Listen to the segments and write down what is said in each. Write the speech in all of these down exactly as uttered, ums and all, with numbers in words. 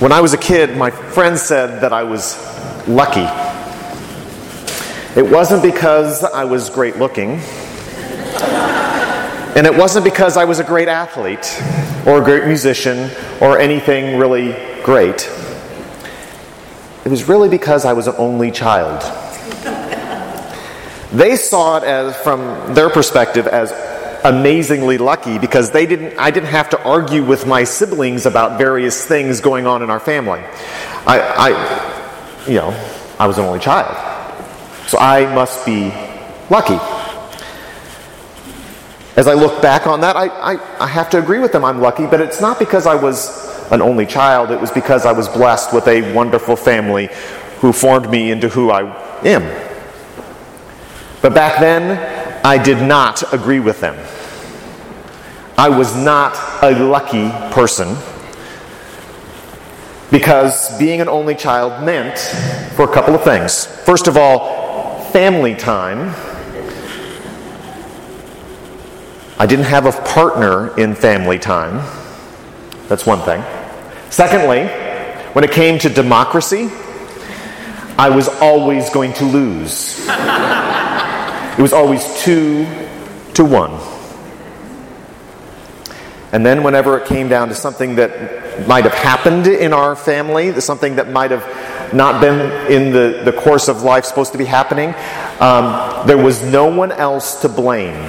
When I was a kid, my friends said that I was lucky. It wasn't because I was great looking, and it wasn't because I was a great athlete or a great musician or anything really great. It was really because I was an only child. They saw it as, from their perspective, as amazingly lucky because they didn't. I didn't have to argue with my siblings about various things going on in our family. I, I you know, I was an only child, so I must be lucky. As I look back on that, I, I, I have to agree with them. I'm lucky, but it's not because I was an only child. It was because I was blessed with a wonderful family who formed me into who I am. But back then, I did not agree with them. I was not a lucky person because being an only child meant for a couple of things. First of all, family time. I didn't have a partner in family time. That's one thing. Secondly, when it came to democracy, I was always going to lose. It was always two to one. And then whenever it came down to something that might have happened in our family, something that might have not been in the, the course of life supposed to be happening, um, there was no one else to blame.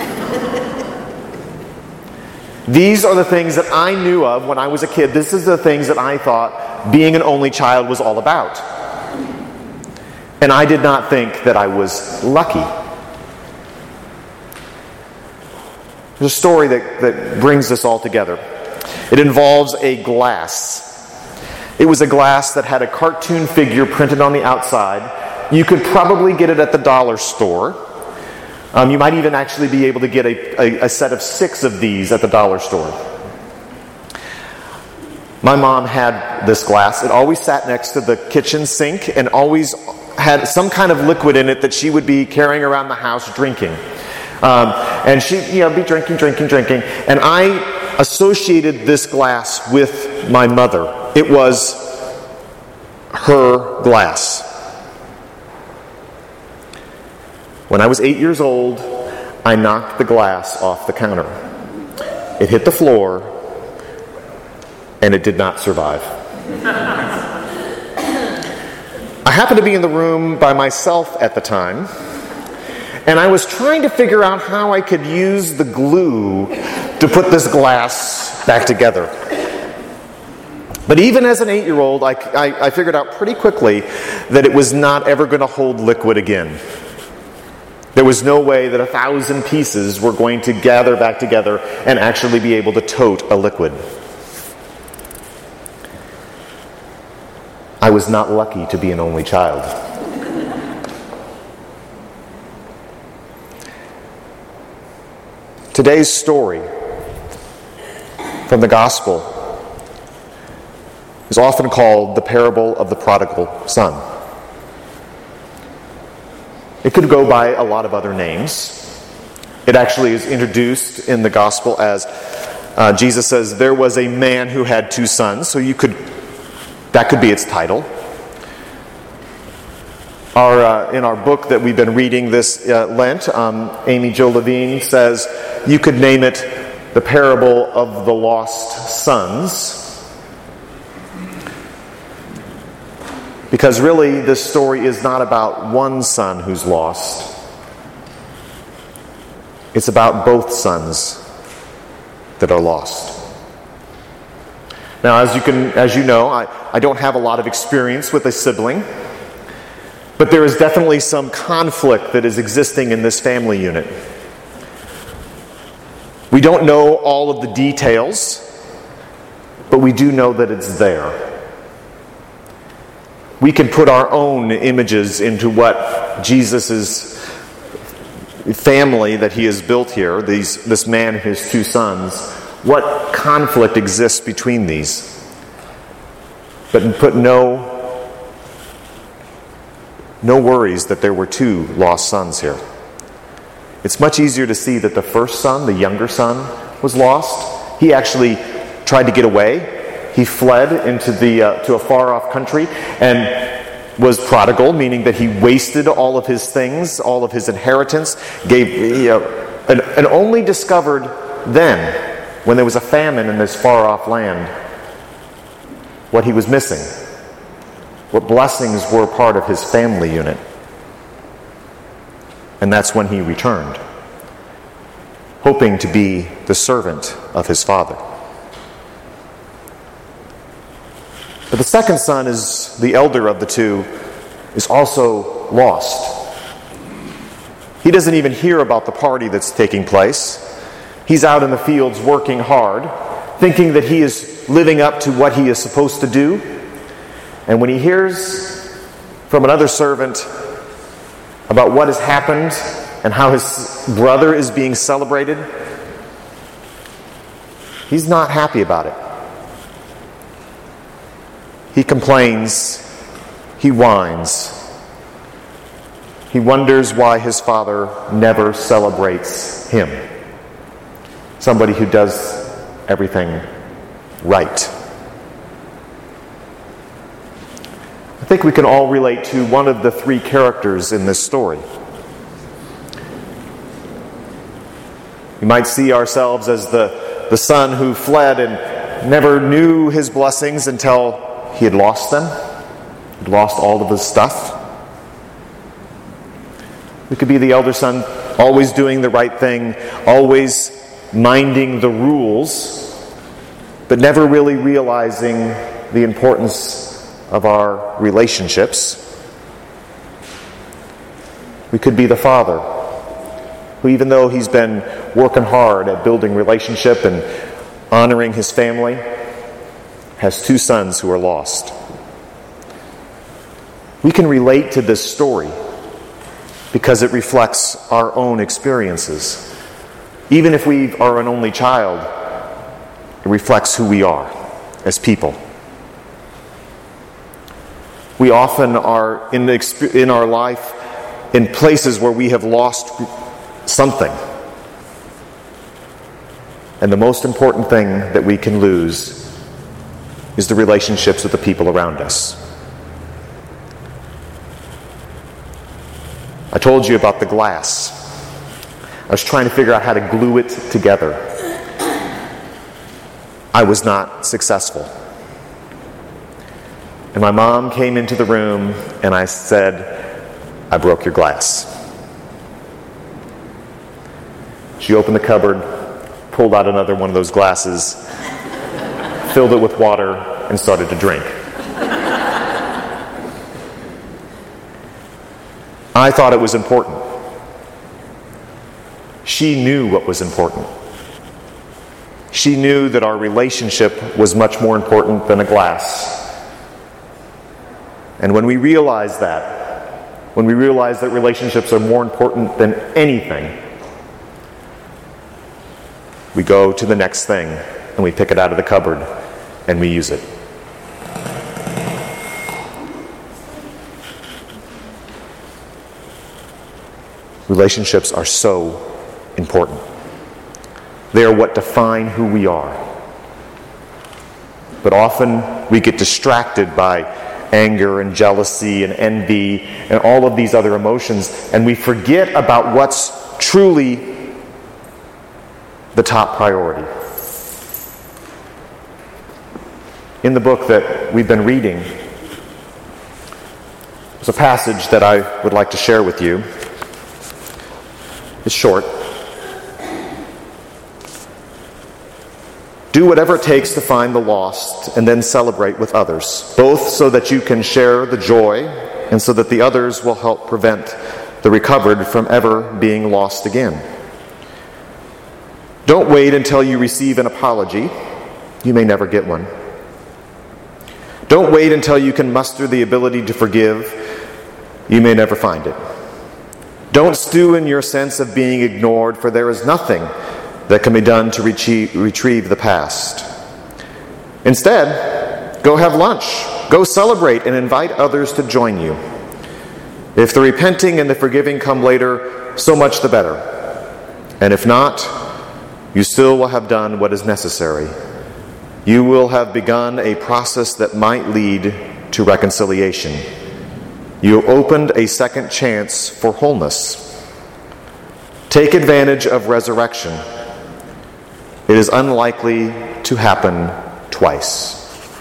These are the things that I knew of when I was a kid. This is the things that I thought being an only child was all about. And I did not think that I was lucky. There's a story that, that brings this all together. It involves a glass. It was a glass that had a cartoon figure printed on the outside. You could probably get it at the dollar store. Um, you might even actually be able to get a, a, a set of six of these at the dollar store. My mom had this glass. It always sat next to the kitchen sink and always had some kind of liquid in it that she would be carrying around the house drinking. Um, and she'd you know, be drinking, drinking, drinking. And I associated this glass with my mother. It was her glass. When I was eight years old, I knocked the glass off the counter. It hit the floor, and it did not survive. I happened to be in the room by myself at the time, and I was trying to figure out how I could use the glue to put this glass back together. But even as an eight-year-old, I, I, I figured out pretty quickly that it was not ever going to hold liquid again. There was no way that a thousand pieces were going to gather back together and actually be able to tote a liquid. I was not lucky to be an only child. Today's story from the gospel is often called the parable of the prodigal son. It could go by a lot of other names. It actually is introduced in the gospel as uh, Jesus says, there was a man who had two sons. So you could, that could be its title. Our, uh, in our book that we've been reading this uh, Lent, um, Amy Jo Levine says you could name it the parable of the lost sons. Because really, this story is not about one son who's lost. It's about both sons that are lost. Now, as you can, as you know, I, I don't have a lot of experience with a sibling, but there is definitely some conflict that is existing in this family unit. We don't know all of the details, but we do know that it's there. We can put our own images into what Jesus' family that he has built here, these, this man and his two sons, what conflict exists between these. But put no, no worries that there were two lost sons here. It's much easier to see that the first son, the younger son, was lost. He actually tried to get away. He fled into the uh, to a far-off country and was prodigal, meaning that he wasted all of his things, all of his inheritance, gave, you know, and, and only discovered then, when there was a famine in this far-off land, what he was missing, what blessings were part of his family unit. And that's when he returned, hoping to be the servant of his father. But the second son, is the elder of the two, is also lost. He doesn't even hear about the party that's taking place. He's out in the fields working hard, thinking that he is living up to what he is supposed to do. And when he hears from another servant about what has happened and how his brother is being celebrated, he's not happy about it. He complains, he whines. He wonders why his father never celebrates him. Somebody who does everything right. I think we can all relate to one of the three characters in this story. We might see ourselves as the, the son who fled and never knew his blessings until he had lost them. He'd lost all of his stuff. We could be the elder son, always doing the right thing, always minding the rules, but never really realizing the importance of our relationships. We could be the father, who even though he's been working hard at building relationship and honoring his family, has two sons who are lost. We can relate to this story because it reflects our own experiences. Even if we are an only child, it reflects who we are as people. We often are in, the, in our life in places where we have lost something. And the most important thing that we can lose is the relationships with the people around us. I told you about the glass. I was trying to figure out how to glue it together. I was not successful. And my mom came into the room and I said, "I broke your glass." She opened the cupboard, pulled out another one of those glasses, filled it with water, and started to drink. I thought it was important. She knew what was important. She knew that our relationship was much more important than a glass. And when we realize that, when we realize that relationships are more important than anything, we go to the next thing and we pick it out of the cupboard and we use it. Relationships are so important. They are what define who we are. But often we get distracted by anger and jealousy and envy and all of these other emotions, and we forget about what's truly the top priority. In the book that we've been reading, there's a passage that I would like to share with you. It's short. Do whatever it takes to find the lost and then celebrate with others, both so that you can share the joy and so that the others will help prevent the recovered from ever being lost again. Don't wait until you receive an apology. You may never get one. Don't wait until you can muster the ability to forgive. You may never find it. Don't stew in your sense of being ignored, for there is nothing that can be done to retrieve, retrieve the past. Instead, go have lunch. Go celebrate and invite others to join you. If the repenting and the forgiving come later, so much the better. And if not, you still will have done what is necessary You will have begun a process that might lead to reconciliation. You opened a second chance for wholeness. Take advantage of resurrection. It is unlikely to happen twice.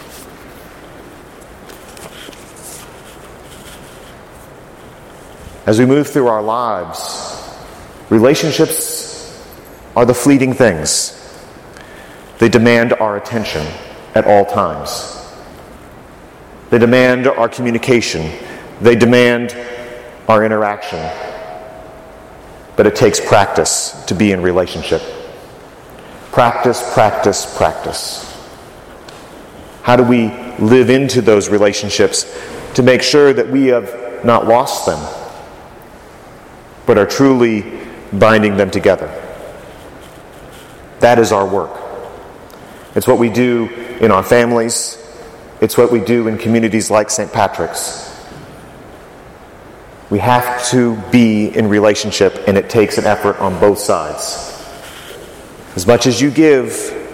As we move through our lives, relationships are the fleeting things. They demand our attention at all times. They demand our communication. They demand our interaction. But it takes practice to be in relationship. Practice, practice, practice. How do we live into those relationships to make sure that we have not lost them, but are truly binding them together? That is our work. It's what we do in our families. It's what we do in communities like Saint Patrick's. We have to be in relationship, and it takes an effort on both sides. As much as you give,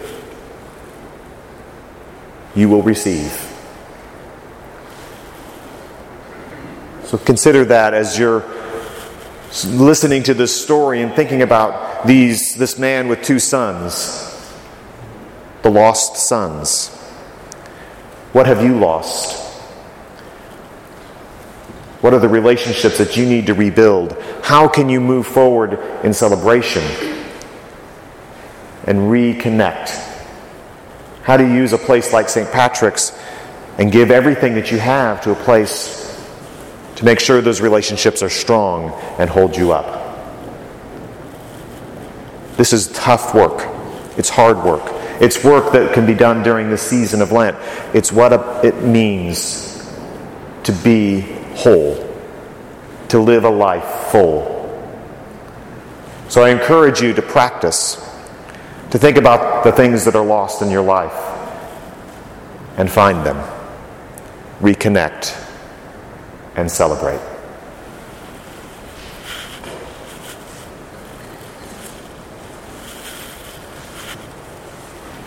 you will receive. So consider that as you're listening to this story and thinking about these this man with two sons, the lost sons. What have you lost? What are the relationships that you need to rebuild? How can you move forward in celebration and reconnect? How do you use a place like Saint Patrick's and give everything that you have to a place to make sure those relationships are strong and hold you up? This is tough work. It's hard work. It's work that can be done during the season of Lent. It's what it means to be whole, to live a life full. So I encourage you to practice, to think about the things that are lost in your life and find them, reconnect, and celebrate.